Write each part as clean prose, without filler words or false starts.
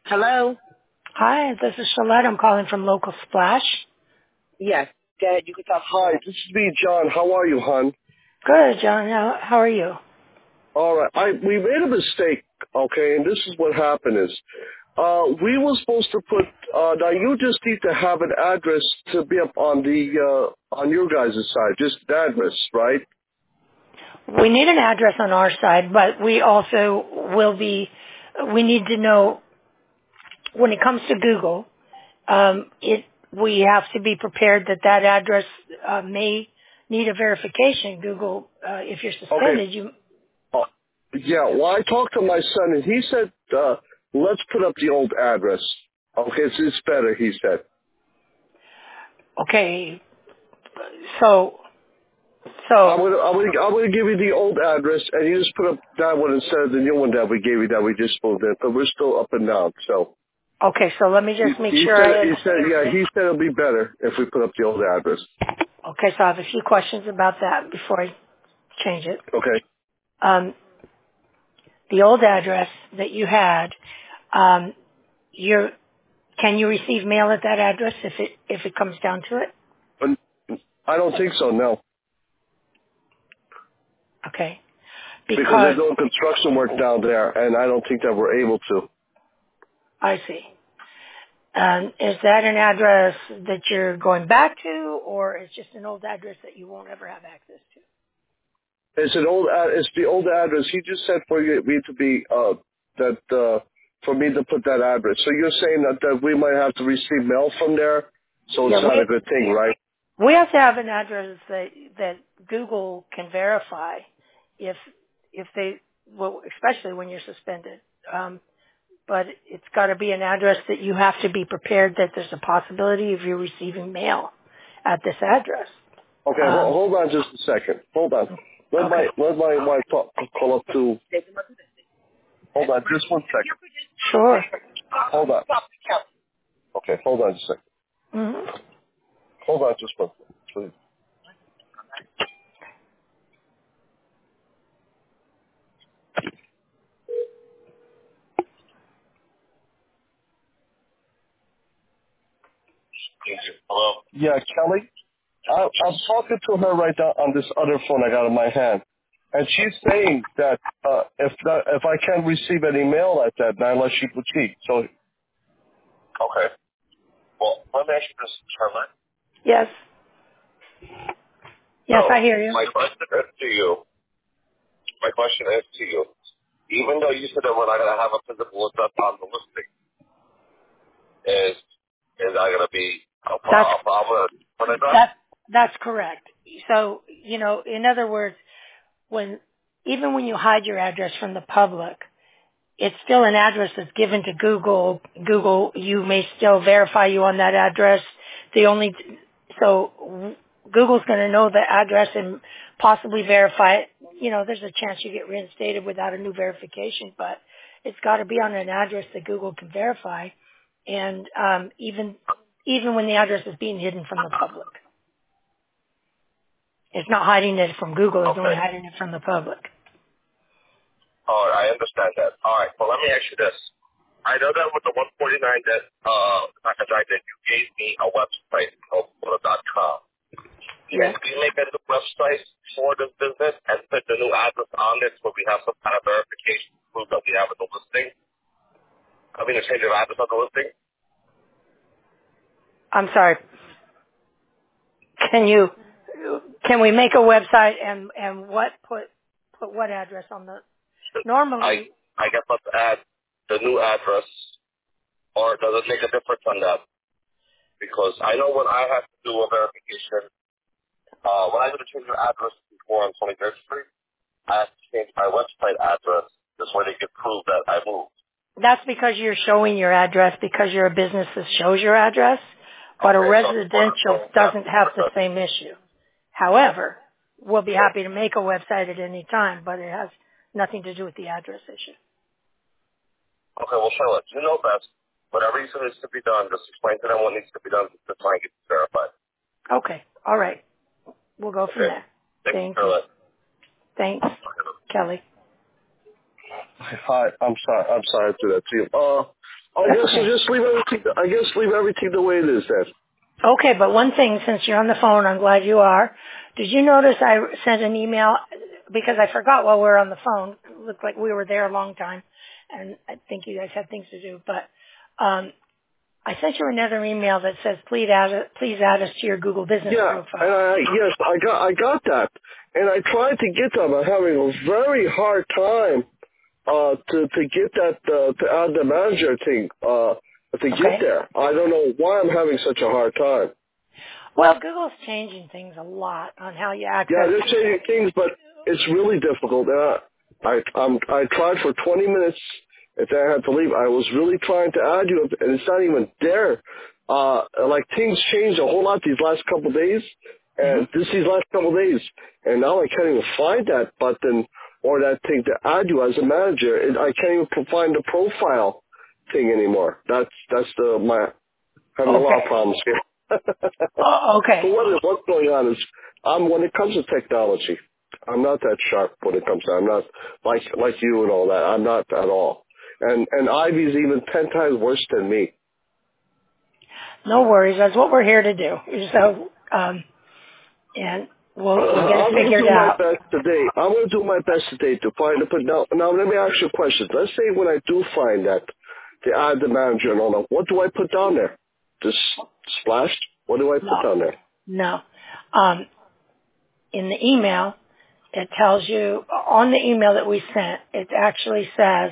Hello? Hi, this is Shalette. I'm calling from Local Splash. Yes. Go ahead. You can talk. Hi, this is me, John. How are you, hon? Good, John. How are you? All right. We made a mistake, okay, and this is what happened is, we were supposed to put, now you just need to have an address to be up on on your guys' side, just the address, right? We need an address on our side, but we also we need to know when it comes to Google, we have to be prepared that address may need a verification. Google, if you're suspended, Okay. Yeah, well, I talked to my son, and he said, let's put up the old address. Okay, it's better, he said. Okay, so I'm gonna give you the old address, and you just put up that one instead of the new one that we gave you that we just moved in, but we're still up and down, so. okay, so let me just make sure he said it'll be better if we put up the old address. Okay, so I have a few questions about that before I change it. Okay. The old address that you had, can you receive mail at that address if it comes down to it? I don't think so, no. Okay. Because they're doing construction work down there, and I don't think that we're able to. I see. Is that an address that you're going back to, or it's just an old address that you won't ever have access to? It's the old address. He just said for me to be for me to put that address. So you're saying that we might have to receive mail from there, so it's not a good thing, right? We have to have an address that Google can verify if they, well, especially when you're suspended. But it's got to be an address that you have to be prepared that there's a possibility of you receiving mail at this address. Okay, hold on just a second. Hold on. Let my wife call up to. Hold on, just 1 second. Sure. Hold on. Okay, hold on just a second. Mm-hmm. Hold on just 1 second, please. Hello? Yeah, Kelly? I'm talking to her right now on this other phone I got in my hand. And she's saying that if I can't receive any mail at that, not unless she would cheat. So. Okay. Well, let me ask you this, Charlotte. Yes. Yes, I hear you. My question is to you. Even though you said that we're not going to have a physical address on the listing, is that going to be a problem? That's correct. So, in other words, even when you hide your address from the public, it's still an address that's given to Google. Google, you may still verify you on that address. So Google's going to know the address and possibly verify it. There's a chance you get reinstated without a new verification, but it's got to be on an address that Google can verify. And even when the address is being hidden from the public, it's not hiding it from Google. It's only hiding it from the public. All right, I understand that. All right, well, let me ask you this. I know that with the 149 that you gave me a website, Coca-Cola.com. Yes. Can we make a new website for this business and put the new address on it so we have some kind of verification to prove that we have a new listing? I mean, a change of address on the listing? I'm sorry. Can we make a website and put what address on the, normally? I guess let's add the new address, or does it make a difference on that? Because I know when I have to do a verification, when I did a change of address before on 23rd Street, I have to change my website address this way they can prove that I moved. That's because you're showing your address because you're a business that shows your address, but a residential doesn't have the same issue. However, we'll be happy to make a website at any time, but it has nothing to do with the address issue. Okay, well, Charlotte, you know best. Whatever you said needs to be done, just explain to them what needs to be done to try and get it verified. Okay, all right. We'll go from there. Thank you. Thanks, Kelly. Hi, I'm sorry to do that to you. I That's guess okay. just leave everything. I guess leave everything the way it is then. Okay, but one thing, since you're on the phone, I'm glad you are. Did you notice I sent an email, because I forgot while we were on the phone. It looked like we were there a long time, and I think you guys had things to do, but I sent you another email that says, please add us to your Google Business Yeah, profile. and yes, I got that, and I tried to get them. I'm having a very hard time to get that to add the manager thing to get Okay? there. I don't know why I'm having such a hard time. Well, Google's changing things a lot on how you Yeah, access. they're changing things, but it's really difficult. I tried for 20 minutes, and then I had to leave. I was really trying to add you, and it's not even there. Like things changed a whole lot these last couple of days, and these last couple of days, and now I can't even find that button or that thing to add you as a manager. And I can't even find the profile thing anymore. That's my having a lot of Okay. problems here. Oh, So okay. what's going on is, when it comes to technology, I'm not that sharp when it comes to, I'm not like you and all that. I'm not at all. And Ivy's even 10 times worse than me. No worries. That's what we're here to do. So, and we'll get it I'm going to figured do my out. best today. I'm going to do my best today to find it. But now let me ask you a question. Let's say when I do find that, the add the manager and all that, what do I put down there? Just splash? What do I put No, down there? no. In the email, it tells you, on the email that we sent, it actually says,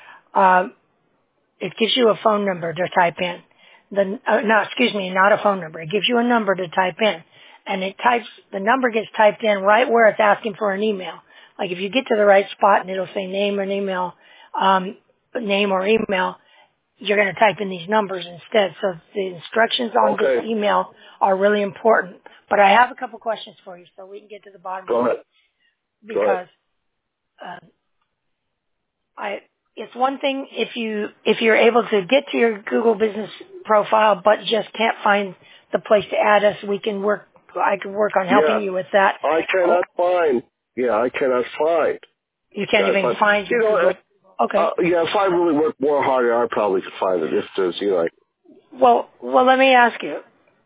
it gives you a phone number to type in. No, excuse me, not a phone number. It gives you a number to type in. And the number gets typed in right where it's asking for an email. Like if you get to the right spot and it'll say name or email, you're going to type in these numbers instead. So the instructions on this Okay. email are really important. But I have a couple questions for you so we can get to the bottom Go of it, ahead. Go ahead. because it's one thing if you're able to get to your Google Business profile but just can't find the place to add us. I can work on helping Yeah. you with that. I cannot find. Yeah, I cannot find You can't that. even But find your Google. Okay. yeah, if I really work more harder, I probably could find it. If there's, like. Well, let me ask you.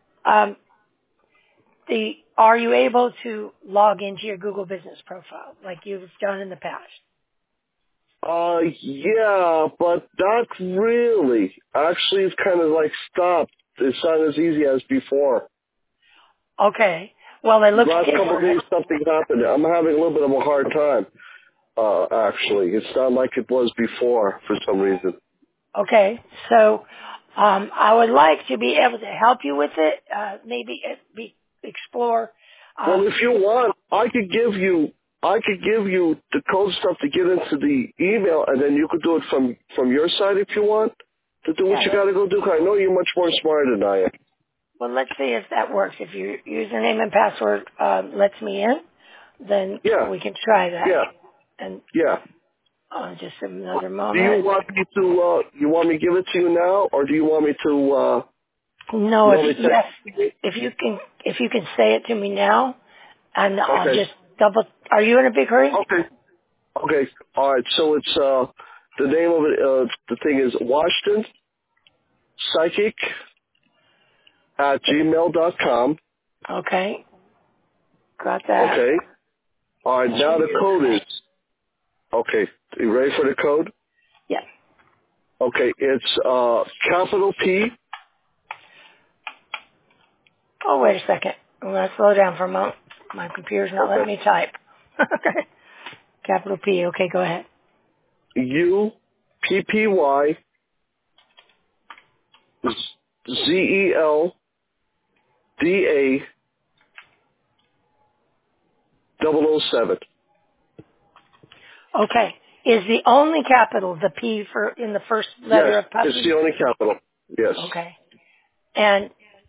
Are you able to log into your Google Business profile like you've done in the past? Yeah, but not really. Actually, it's kind of like stopped. It's not as easy as before. Okay. Well, it looks Last couple of days, different. something happened. I'm having a little bit of a hard time. Actually, it's not like it was before for some reason. Okay. So, I would like to be able to help you with it. Maybe explore. Well, if you want, I could give you the code stuff to get into the email, and then you could do it from your side if you want to do what you got to go do. 'Cause I know you're much more smarter than I am. Well, let's see if that works. If your username and password lets me in, then Yeah, we can try that. yeah, And yeah. just another Do you moment. want me to? You want me to give it to you now, or do you want me to? No, You want me to text yes, if you can say it to me now, and I'll Okay, just double. Are you in a big hurry? okay, okay. All right. So it's the name of it. The thing is Washington Psychic at gmail.com. Okay, got that. Okay. All right. Now the code is. Okay. You ready for the code? Yeah. Okay. It's capital P. Oh, wait a second. I'm going to slow down for a moment. My computer's not letting Okay. me type. Okay. Capital P. Okay, go ahead. U P P Y Z E L D A 007. Okay. Is the only capital the P for in the first Yes, letter of it's puppy? the only capital. Yes. Okay. And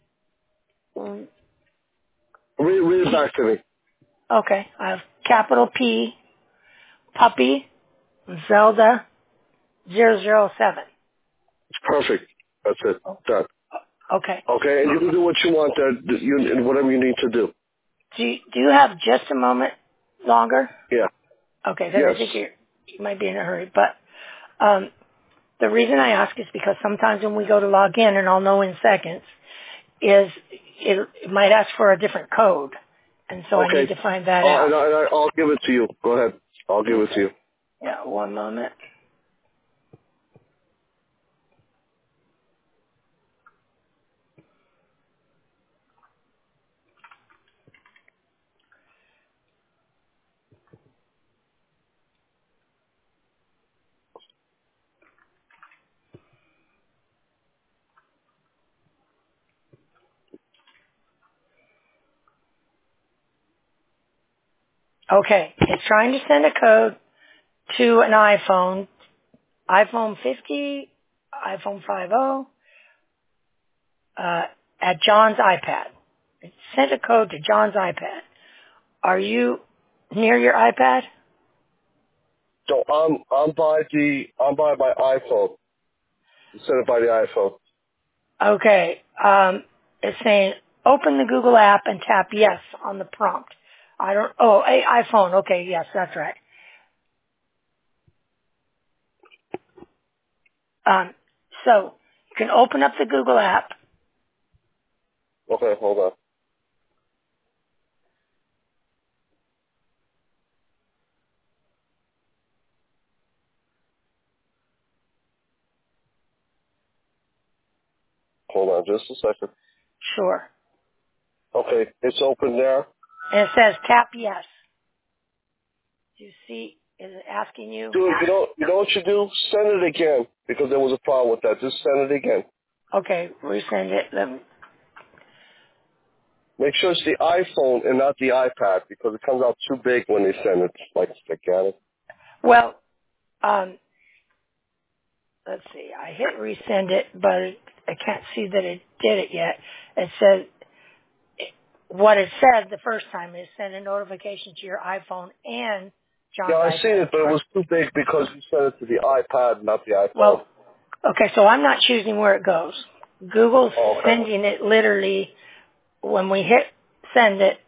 Read it back to me. okay, I have capital P, puppy, Zelda, 007. It's perfect. That's it. Done. Okay. Okay, and you can do what you want there, whatever you need to do. Do you have just a moment longer? Yeah. Okay, because I Yes. think you might be in a hurry. But The reason I ask is because sometimes when we go to log in, and I'll know in seconds, is it might ask for a different code. And so I need to find that out. And I'll give it to you. Go ahead. I'll give it to you. Yeah, one moment. Okay, it's trying to send a code to an iPhone 50, iPhone 50, at John's iPad. It sent a code to John's iPad. Are you near your iPad? So I'm by my iPhone. Send it by the iPhone. Okay, it's saying open the Google app and tap yes on the prompt. iPhone. Okay, yes, that's right. So you can open up the Google app. Okay, hold on. Hold on just a second. Sure. Okay, it's open there. And it says tap yes. Do you see? Is it asking you? Dude, you know what you do? Send it again, because there was a problem with that. Just send it again. Okay, resend it. Make sure it's the iPhone and not the iPad, because it comes out too big when they send it. Like, gigantic. Well, let's see. I hit resend it, but I can't see that it did it yet. It says what it said the first time is send a notification to your iPhone and John's Yeah, I iPad. seen it, but it was too big because you sent it to the iPad, not the iPhone. Well, okay, so I'm not choosing where it goes. Google's sending it literally when we hit send it.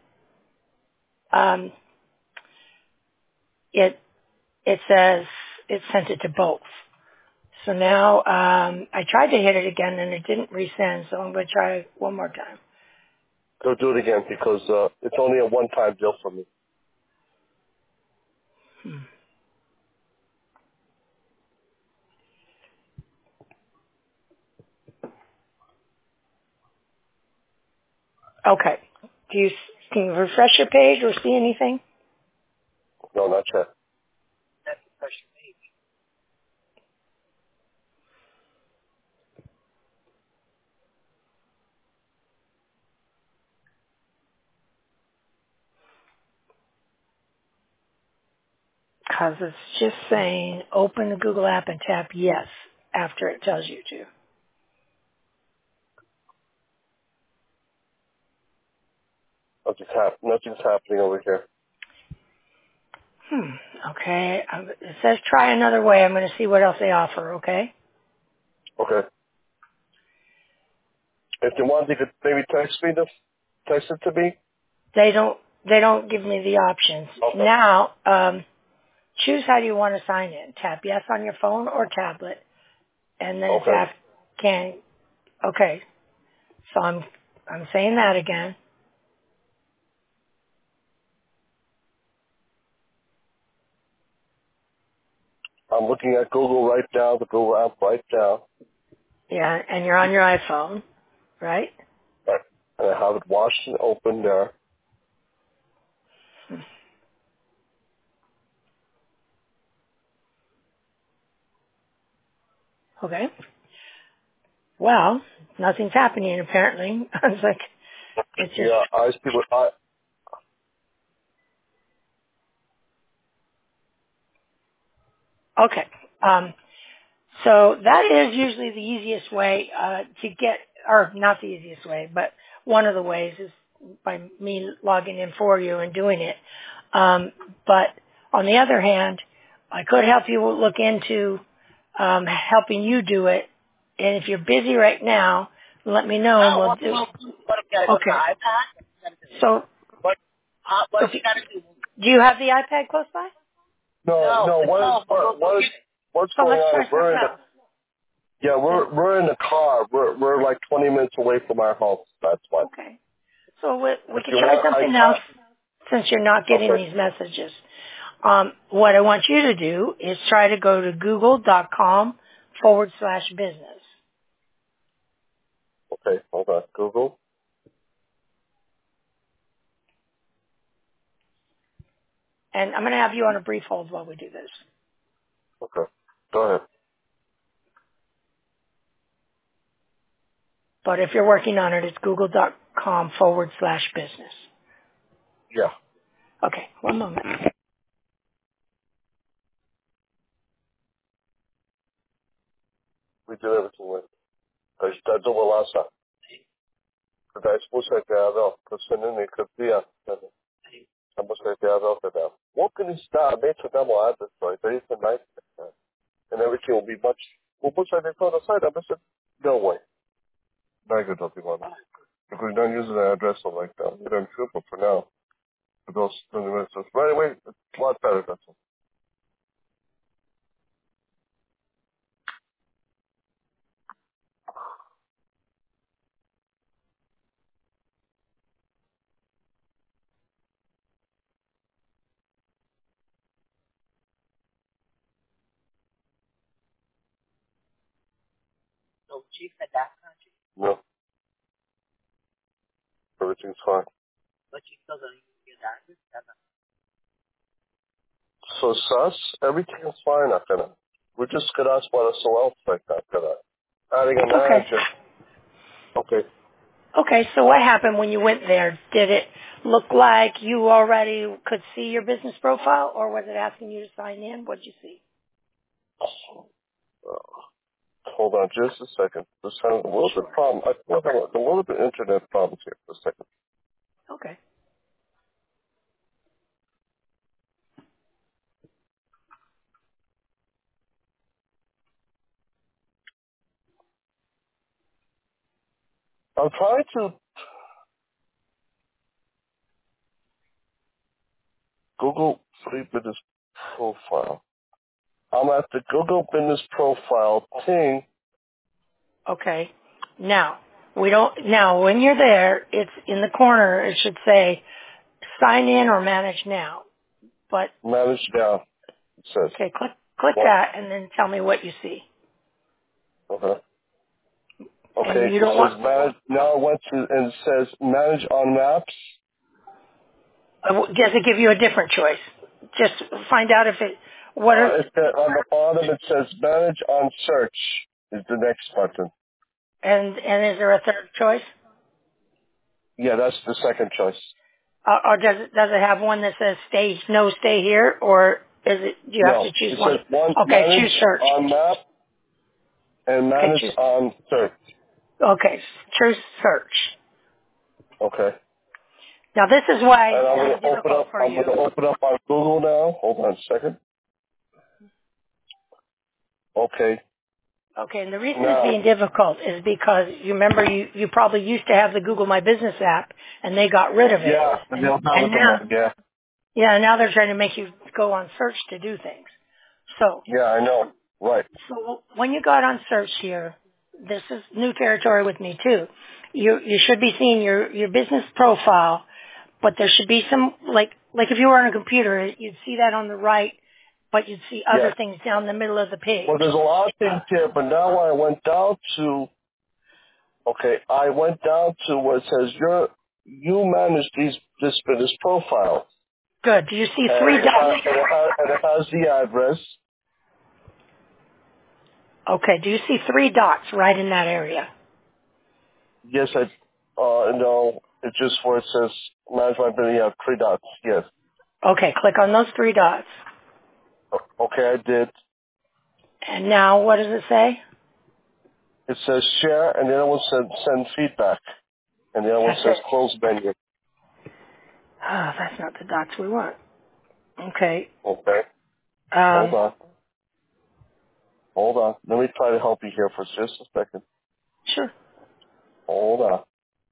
It says it sent it to both. So now I tried to hit it again and it didn't resend. So I'm going to try one more time. Go do it again, because it's only a one-time deal for me. Okay. Can you refresh your page or see anything? No, not yet. Because it's just saying open the Google app and tap yes after it tells you to. Nothing's happening over here. Okay. It says try another way. I'm going to see what else they offer, okay? Okay. If you want, you could maybe text it to me. They don't give me the options. Okay. Now, choose how you want to sign in. Tap yes on your phone or tablet. And then okay. So I'm saying that again. I'm looking at Google right now, the Google app right now. Yeah, and you're on your iPhone, right? Right. And I have it watched and open there. Okay. Well, nothing's happening apparently. I was like, it's just Yeah, I see what okay. So that is usually the easiest way to get, or not the easiest way, but one of the ways is by me logging in for you and doing it. But on the other hand, I could help you look into helping you do it. And if you're busy right now, let me know and we'll do. Okay. So, do you have the iPad close by? No. What's So going let's on try is we're something in else. Yeah, we're in the car. We're like 20 minutes away from our house. That's why. Okay. So we If could you try want, something else since you're not getting okay. these messages. What I want you to do is try to go to google.com/business. Okay, hold on. Google. And I'm going to have you on a brief hold while we do this. Okay. Go ahead. But if you're working on it, it's google.com/business. Yeah. Okay, one moment. We did everything with. A gente tá do lá, sabe? Когда expulsa que a dó, que se não me copia. Estamos a ter a dó que dá. What can you start? Make a demo ad, so there is a nice, and everything will be much. We'll put something on the side. I said, no way. Not good, I'll be honest. If we don't use an address like that, we don't feel for now. For those 20 minutes. Right away, it's a lot better, that's all. No, everything's fine. So sus, everything is fine after that. We just could ask what us else like that after that. Adding a Okay. manager. Okay. Okay, so what happened when you went there? Did it look like you already could see your business profile, or was it asking you to sign in? What did you see? Hold on just a second. This has a little bit problem. I think I have a little bit internet problems here for a second. Okay. I'm trying to Google Free Business Profile. I'm at the Google Business Profile thing. Okay. Now, when you're there, it's in the corner, it should say sign in or manage now. But, Manage now, it says. okay, click Well, that and then tell me what you see. okay. And Okay, you it don't says want, manage. Now I went to, and it says manage on maps. does it give you a different choice? Just find out if it, what are, On the bottom it says manage on search is the next button. and is there a third choice? Yeah, that's the second choice. Or does it have one that says stay here, or do you have No, to choose it one? says one Okay, choose manage search. on map and Okay, manage choose, on search. okay, choose search. Okay. Now this is why And it's I'm going to gonna be difficult for you. open up on Google now. Hold on a second. Okay. Okay, and the reason it's Now, being difficult is because you remember you probably used to have the Google My Business app and they got rid of it. yeah, And, they'll have and it now, tomorrow. Yeah. now they're trying to make you go on search to do things. So, Yeah, I know. Right. so when you got on search here, this is new territory with me too. You should be seeing your business profile, but there should be some, like if you were on a computer, you'd see that on the right, but you'd see other Yes. things down the middle of the page. Well, there's a lot of things here, but now I went down to, I went down to where it says you manage this business profile. Good. Do you see And three it dots? has the address. Okay. Do you see three dots right in that area? Yes, no, it's just where it says manage my business, you have three dots. Yes. Okay. Click on those three dots. Okay, I did. And now what does it say? It says share, and the other one says send feedback. And the other one That's says it. close menu. Oh, that's not the dots we want. Okay. Okay. Hold Um, on. Hold on. Let me try to help you here for just a second. sure. Hold on.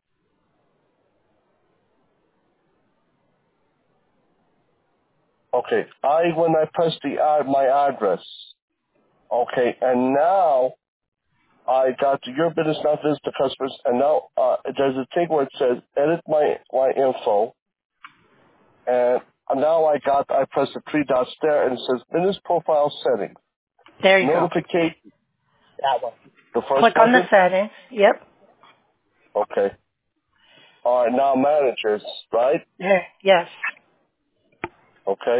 Okay. When I press my address. Okay. And now I got to your business, not visit the customers, and now there's a thing where it says edit my info, and now I press the three dots there, and it says business profile settings, There you go. notification. That one. The first Click on the button? settings. Yep. Okay. All right, now managers, right? There. Yes. Okay.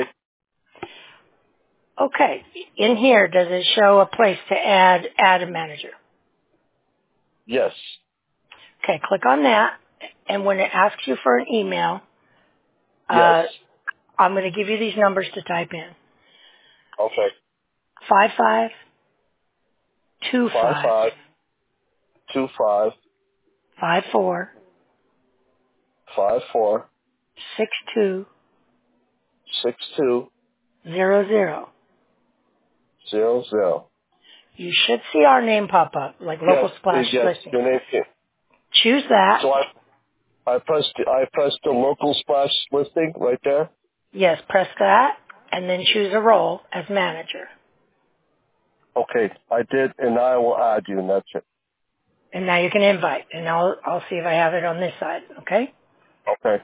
Okay. In here, does it show a place to add a manager? Yes. Okay, click on that, and when it asks you for an email, Yes. I'm going to give you these numbers to type in. Okay. 5525 5525 54 54 6200. 6200. You should see our name pop up, like Local Splash Yes. Listings. Your name. Choose that. So I pressed the local splash listing right there. Yes, press that, and then choose a role as manager. Okay, I did, and now I will add you, and that's it. And now you can invite, and I'll see if I have it on this side, okay? Okay.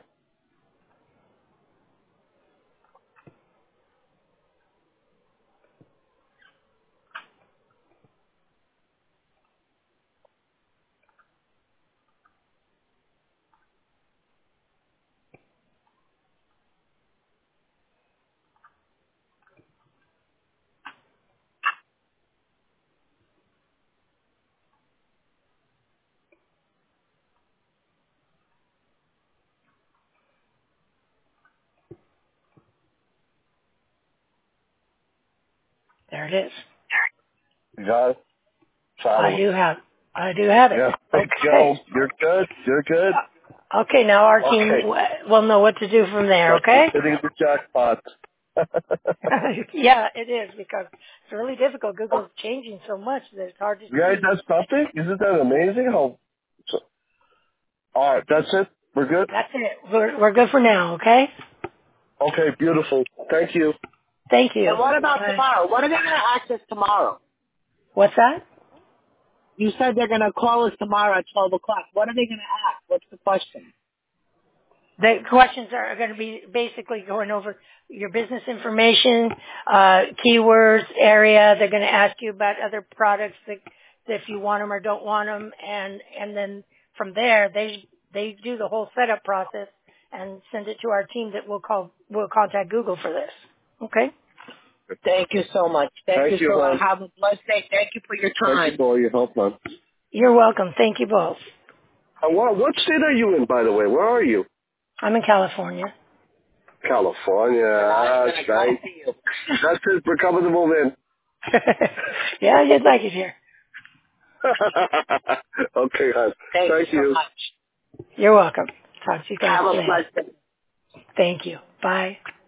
There it is. You got it? I Fabulous. do have it. Yeah. Thank you. Okay. You're good. You're good. Okay, now our team Okay. will know what to do from there, okay? Hitting the jackpot. Yeah, it is, because it's really difficult. Google's changing so much that it's hard to You guys, see. that's something? Isn't that amazing? All right, that's it? We're good? That's it. We're good for now, okay? Okay, beautiful. Thank you. Thank you. And what about Bye. tomorrow? What are they going to ask us tomorrow? What's that? You said they're going to call us tomorrow at 12 o'clock. What are they going to ask? What's the question? The questions are going to be basically going over your business information, keywords, area. They're going to ask you about other products that if you want them or don't want them, and then from there they do the whole setup process and send it to our team that will contact Google for this. Okay. Thank you so much. Thank you so much. Have a blessed day. Thank you for your time. Thank you for all your help, man. You're welcome. Thank you both. What state are you in, by the way? Where are you? I'm in California. California. That's nice. That's it. We're coming to move in. Yeah, you'd like it here. Okay, guys. Thank you you. so much. You're welcome. Talk to you guys Have a soon. blessed day. Thank you. Bye.